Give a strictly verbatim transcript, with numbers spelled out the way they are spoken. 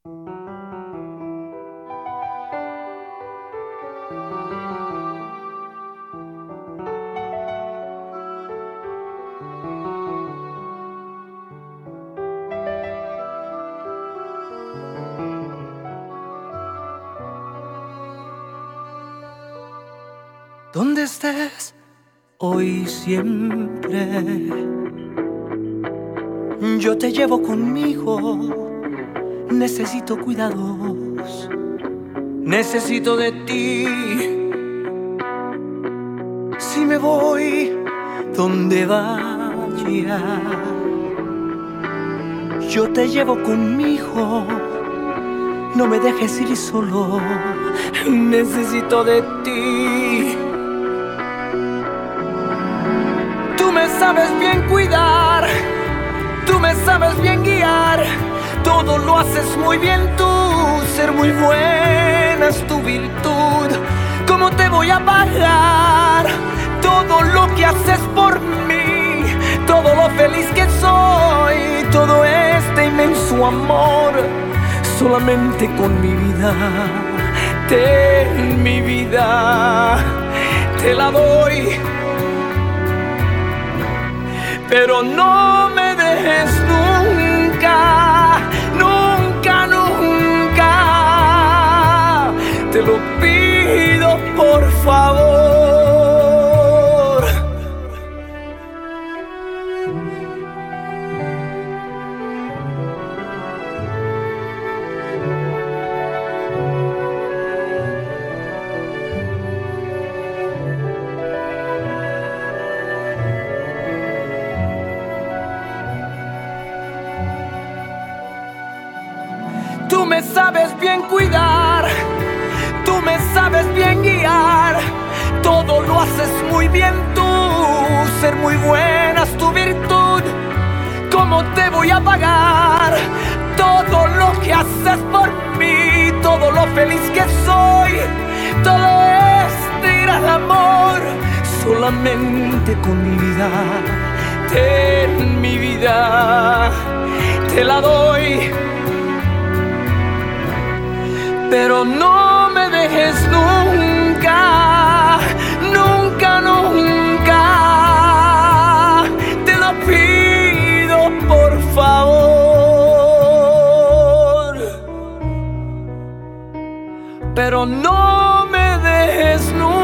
Donde estés hoy siempre, yo te llevo conmigo. Necesito cuidados, necesito de ti. Si me voy donde vaya, yo te llevo conmigo. No me dejes ir solo, necesito de ti. Tú me sabes bien cuidar, tú me sabes bien guiar. Todo lo haces muy bien tú, ser muy buena es tu virtud. ¿Cómo te voy a pagar todo lo que haces por mí? Todo lo feliz que soy, todo este inmenso amor. Solamente con mi vida, ten mi vida, te la doy. Pero no me dejes nunca, nunca, nunca. Te lo pido por favor. Tú me sabes bien cuidar, tú me sabes bien guiar. Todo lo haces muy bien tú, ser muy buena es tu virtud. ¿Cómo te voy a pagar todo lo que haces por mí? Todo lo feliz que soy, todo este gran amor. Solamente con mi vida, ten mi vida, te la doy. Pero no me dejes nunca, nunca, nunca. Te lo pido por favor. Pero no me dejes nunca.